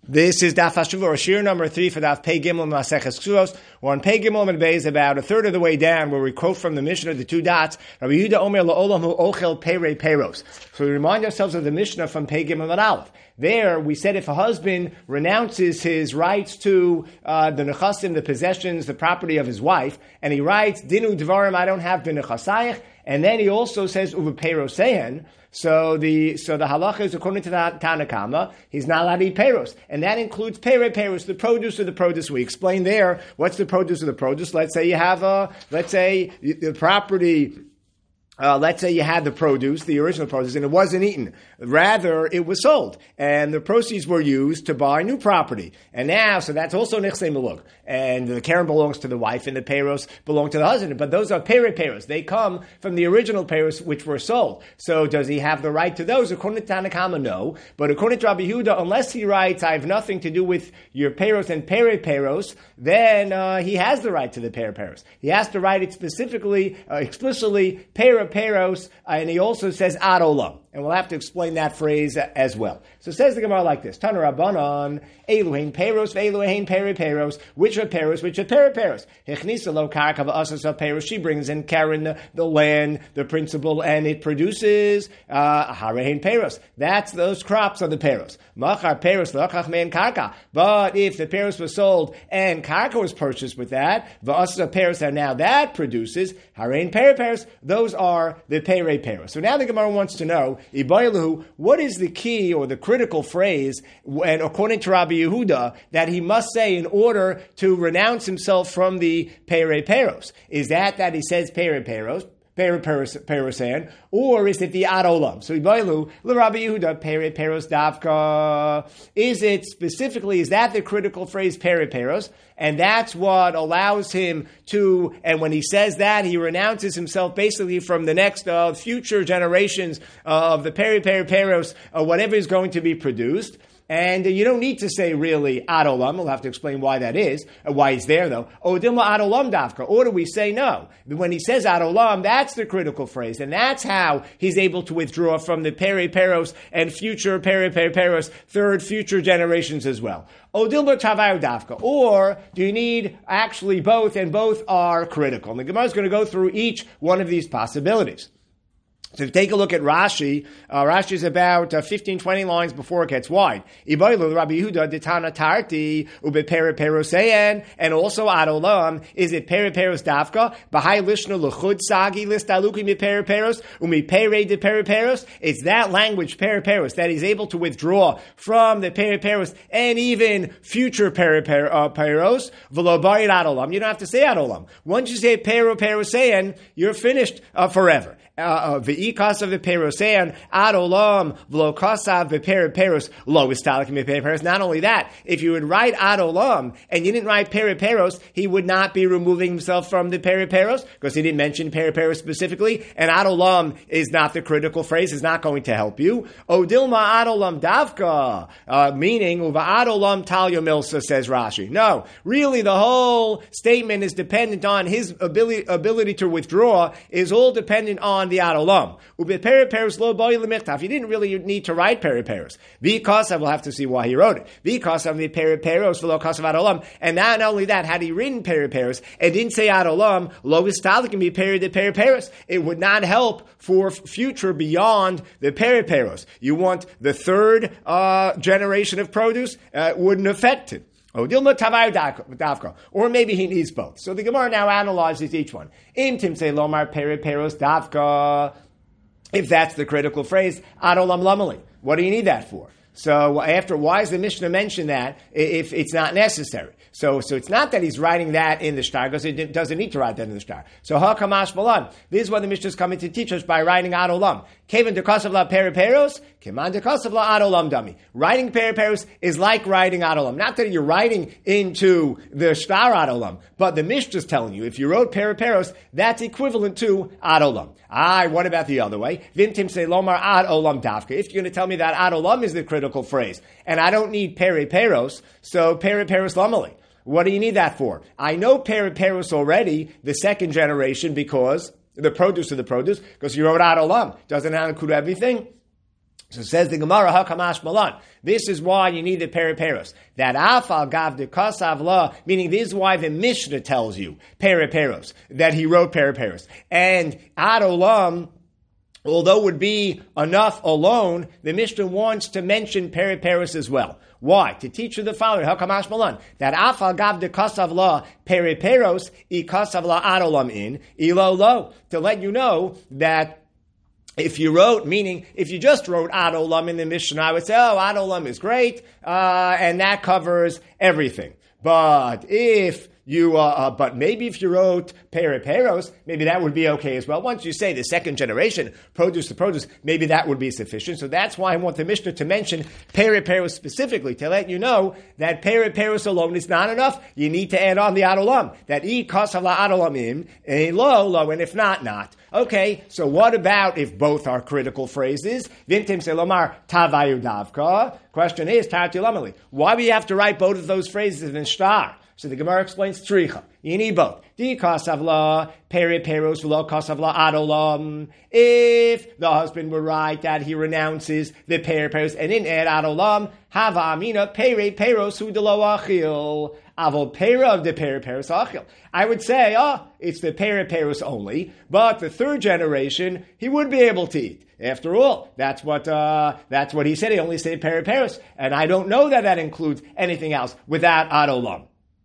This is Daf Hashuva, or Shir number 3 for Daf Pei Gimel Maseches Ksuvos. We're on Pei Gimel and Beis, about a third of the way down, where we quote from the Mishnah, the two dots, Rabbi Yehuda Omer La'olam Hu Ochel Perei Peros. So we remind ourselves of the Mishnah from Pei Gimel and Aleph. There, we said if a husband renounces his rights to the nechasim, the possessions, the property of his wife, and he writes, Dinu Dvarim, I don't have b'nechasayich, and then he also says, Uve Perosehen, so the halacha is according to the Tanakama, he's not allowed to eat peros, and that includes peros, the produce of the produce. We explained there what's the produce of the produce. Let's say you have the property. Let's say you had the produce, the original produce, and it wasn't eaten. Rather, it was sold. And the proceeds were used to buy new property. And now, so that's also nechsei melug. And the keren belongs to the wife, and the peros belong to the husband. But those are peros. They come from the original peros which were sold. So does he have the right to those? According to Tanakama, no. But according to Rabbi Yehuda, unless he writes, I have nothing to do with your peros and peros, then he has the right to the peros. He has to write it specifically, explicitly, peros, and he also says ad olam. And we'll have to explain that phrase as well. So says the Gemara like this: Tana Rabbanan, Eluhein peros, Eluhein peros. Which are peros? Which are peros? Hechnisa lo karka v'asasa peros. She brings in keren, the land, the principal, and it produces harein peros. That's those crops of the peros. Machar peros l'achach me'en karka. But if the peros was sold and karka was purchased with that, v'asasa peros, and now that produces harein peros. Those are the peros. So now the Gemara wants to know, what is the key or the critical phrase, and according to Rabbi Yehuda, that he must say in order to renounce himself from the peros? Is that he says peros, or is it the ad olam? So Ibailu, Rabbi Yehuda, peros davka. Is it specifically, is that the critical phrase, peros? And that's what allows him to, and when he says that, he renounces himself basically from the next future generations of the peros, whatever is going to be produced. And you don't need to say really ad olam. We'll have to explain why that is, why he's there though. Odilma ad olam davka. Or do we say no? When he says ad olam, that's the critical phrase. And that's how he's able to withdraw from the peros and future peros, third future generations as well. Odilma tavayu davka. Or do you need actually both, and both are critical? And the Gemara is going to go through each one of these possibilities. So if you take a look at Rashi, Rashi is about 15, 20 lines before it gets wide. Ibailu, Rabbi Yehuda, Ditana Tarti, Ube Peroseyan, and also ad olam. Is it peros davka? Bahai lishna luchud sagi list aluki mi peros, umi pere de peros. It's that language, peros, that he's able to withdraw from the peros and even future peros, v'lo bayit ad olam. You don't have to say ad olam. Once you say peroseyan, you're finished forever. V'ikas of the perosean ad olam v'lo kasav v'peros lo istalik miperos. Not only that, if you would write ad olam and you didn't write peros, he would not be removing himself from the peros because he didn't mention peros specifically. And ad olam is not the critical phrase; is not going to help you. Odilma ad olam davka, meaning uva ad olam talyo milsa, says Rashi. No, really, the whole statement is dependent on his ability to withdraw. Is all dependent on the ad olam. He didn't really need to write peros. Because I will have to see why he wrote it. Because of the peros v'lo kasav ad olam. And not only that, had he written peros and didn't say ad olam, lo istalik can be peros. It would not help for future beyond the peros. You want the third generation of produce, wouldn't affect it. Or maybe he needs both. So the Gemara now analyzes each one. Im timsei lomar peros davka. If that's the critical phrase, ad olam lamali. What do you need that for? So why does the Mishnah mention that if it's not necessary? So it's not that he's writing that in the shtar, because he doesn't need to write that in the shtar. So hakamash balan. This is what the Mishnah is coming to teach us by writing ad olam. Kevan dekasav la peros, keman dekasav la ad olam dami. Writing peros is like writing ad olam. Not that you're writing into the shtar ad olam, but the Mishnah is telling you if you wrote peros, that's equivalent to ad olam. What about the other way? Vintim se lomar ad olam davka. If you're going to tell me that ad olam is the critical phrase, and I don't need peros, so peros lamali. What do you need that for? I know peros already, the second generation, because the produce of the produce, because you wrote ad olam. Doesn't that include everything? So says the Gemara, Hakamash Malan. This is why you need the periperos. That afal gav de kasav la, meaning this is why the Mishnah tells you periperos, that he wrote periperos. And ad olam, although it would be enough alone, the Mishnah wants to mention periperos as well. Why? To teach you the following, Hakamash Malan, that afal gav de kasav la periperos, I kasav la ad olam in, ilo lo, to let you know that if you wrote, meaning if you just wrote Ad Olam in the Mishnah, I would say, oh, Ad Olam is great, and that covers everything. But if you, but maybe if you wrote periperos, maybe that would be okay as well. Once you say the second generation, produce to produce, maybe that would be sufficient. So that's why I want the Mishnah to mention periperos specifically, to let you know that periperos alone is not enough. You need to add on the Ad Olam. That I kasav la Ad Olamim, lo, and if not, not. Okay, so what about if both are critical phrases? Vintim selomar tavayu davka. Question is, tarti lamali. Why do you have to write both of those phrases in star? So the Gemara explains tzricha. You need both. Di kasav la periperos v'lo kasav la ad olam. If the husband were right that he renounces the periperos and in ad olam, hava amina periperos hu de lo achil. Avol pera of the periperos achil. I would say, it's the periperos only, but the third generation, he would be able to eat. After all, that's what he said. He only said periperos, and I don't know that includes anything else without ad olam.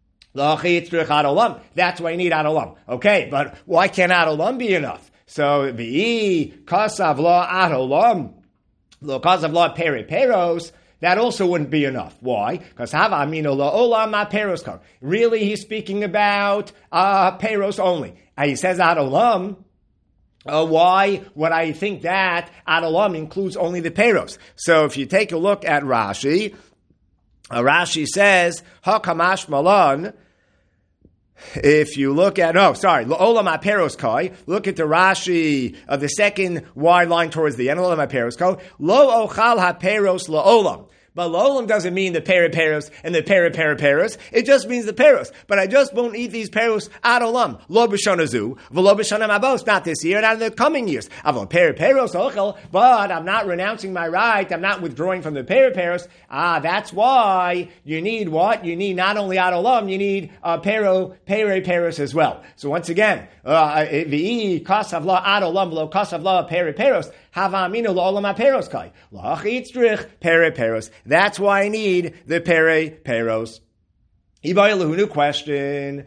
That's why you need ad olam. Okay, but why can't ad olam be enough? So v'i kasav la ad olam, lo kasav la periperos. That also wouldn't be enough. Why? Because hava amino la olam ma peros kar. Really, he's speaking about peros only. He says ad olam. Why would I think that ad olam includes only the peros? So if you take a look at Rashi, Rashi says hakamash malan. If you look at, Olam HaPeros Kai, look at the Rashi of the second wide line towards the end, Olam HaPeros Kai, Lo Ochal HaPeros La'olam. But La'olam doesn't mean the periperos and the periperos. It just means the peros. But I just won't eat these peros ad olam. Lo b'shana zu, v'lo b'shana mabos. Not this year, not in the coming years. Avon periperos ochel. But I'm not renouncing my right. I'm not withdrawing from the periperos. That's why you need what? You need not only ad olam, you need periperos as well. So once again, v'i kasav la ad olam, v'lo kasav la periperos. Hava aminu la'olam ha'peros kai. La'ach periperos. That's why I need the periperos. New question.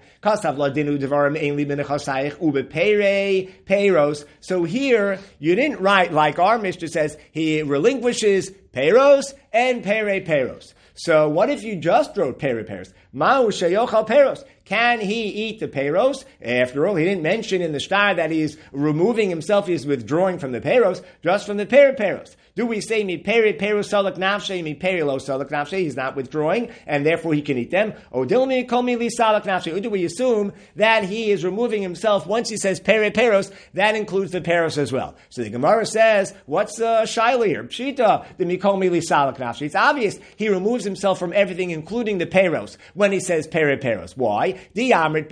So here, you didn't write, like our Mishnah says, he relinquishes peros and periperos. So what if you just wrote periperos? Ma'u sheyochal peros. Can he eat the peros? After all, he didn't mention in the shtar that he's removing himself, he's withdrawing from the peros, just from the periperos. Do we say mi peros salak nafshe, mi lo salak nafshe? He's not withdrawing, and therefore he can eat them. Or dilmi kol mi li salak nafshe? Or do we assume that he is removing himself? Once he says periperos, that includes the peros as well. So the Gemara says, what's shaila here? Pshita, the mikol mi li salak nafshe. It's obvious he removes himself from everything, including the peros, when he says periperos. Why? If you're going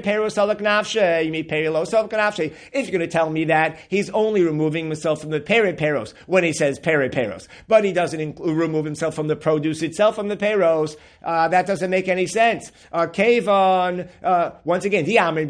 to tell me that he's only removing himself from the periperos when he says periperos, but he doesn't remove himself from the produce itself, from the peros, that doesn't make any sense. Kevon, once again,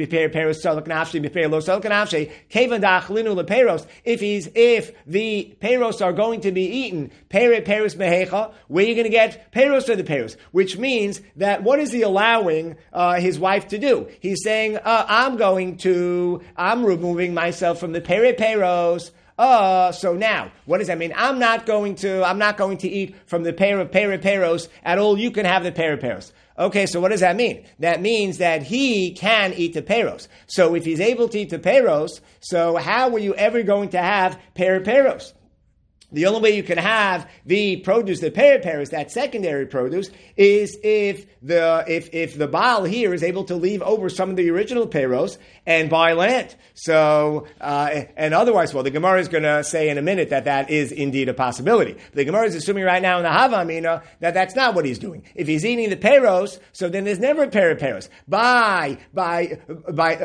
if the peros are going to be eaten, periperos mehecha, where are you going to get peros of the peros? Which means that what is he allowing his wife to do? He's saying, I'm removing myself from the periperos. So now, what does that mean? I'm not going to eat from the periperos at all. You can have the periperos. Okay, so what does that mean? That means that he can eat the peros. So if he's able to eat the peros, so how were you ever going to have periperos? The only way you can have the produce, the periperos, that secondary produce, is if the Baal here is able to leave over some of the original peros and buy land. So, and otherwise, well, the Gemara is going to say in a minute that is indeed a possibility. The Gemara is assuming right now in the Hava Amina that that's not what he's doing. If he's eating the peros, so then there's never periperos. By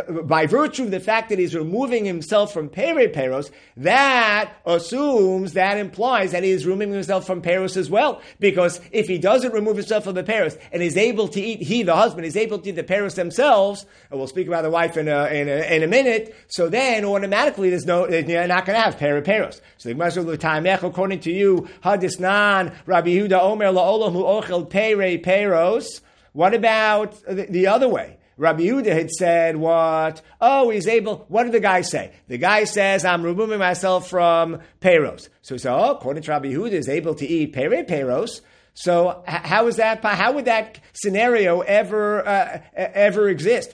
virtue of the fact that he's removing himself from periperos, that assumes that implies that he is removing himself from Peros as well. Because if he doesn't remove himself from the Peros and is able to eat, he, the husband, is able to eat the Peros themselves, and we'll speak about the wife in a minute, so then automatically you're not going to have Peros. So the Gemara says, according to you, Hadisnan, Rabbi Yehuda Omer la'olam hu ochel Peros. What about the other way? Rabbi Yehuda had said what? Oh, he's able. What did the guy say? The guy says, I'm removing myself from Peros. So he said, according to Rabbi Yehuda, is able to eat Peros. So how is that? How would that scenario ever exist?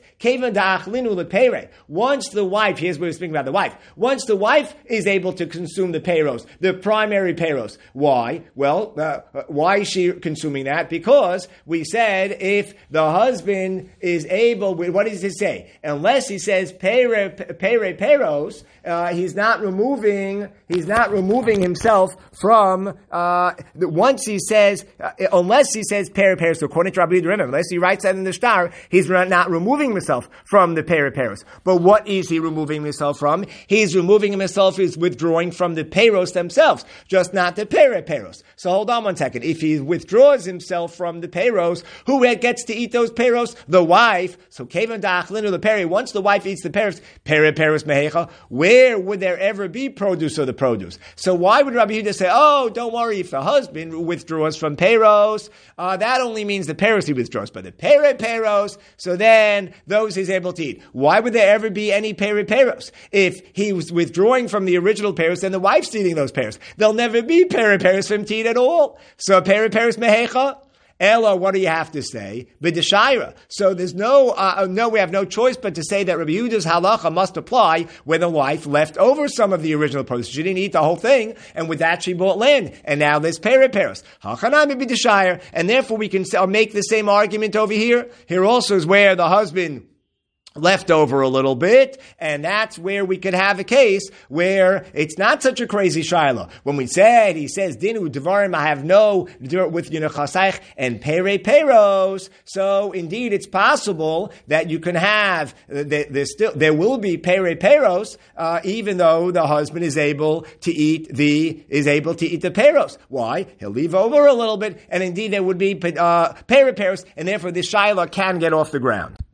Once the wife, here's what we're speaking about the wife. Once the wife is able to consume the peros, the primary peros. Why? Well, why is she consuming that? Because we said if the husband is able, what does it say? Unless he says peros, he's not removing himself from, once he says, unless he says peros, so according to Rabbi Yehuda, unless he writes that in the star, he's not removing himself from the peros. But what is he removing himself from? He's removing himself, he's withdrawing from the peros themselves, just not the peros. So hold on one second. If he withdraws himself from the peros, who gets to eat those peros? The wife. So kevan da'achlinu the peri. Once the wife eats the peros mehecha, where would there ever be produce of the produce? So why would Rabbi Yehuda say, oh, don't worry, if the husband withdraws from peros, that only means the peros he withdraws, but the peros, so then those he's able to eat. Why would there ever be any peros? If he was withdrawing from the original peros, then the wife's eating those peros. There'll never be peros for him to eat at all. So peros mehecha. Ella, what do you have to say? B'deshaira. So there's we have no choice but to say that Rabbi Yehuda's halacha must apply when the wife left over some of the original produce. She didn't eat the whole thing, and with that she bought land. And now there's peros. Hachanami b'deshaira. And therefore we can make the same argument over here. Here also is where the husband left over a little bit, and that's where we could have a case where it's not such a crazy shaila. When he says, Dinu Devarim, I have no with Chasayich and peros. So indeed, it's possible that you can have, there will be peros, even though the husband is able to eat the peros. Why? He'll leave over a little bit, and indeed there would be peros, and therefore this shaila can get off the ground.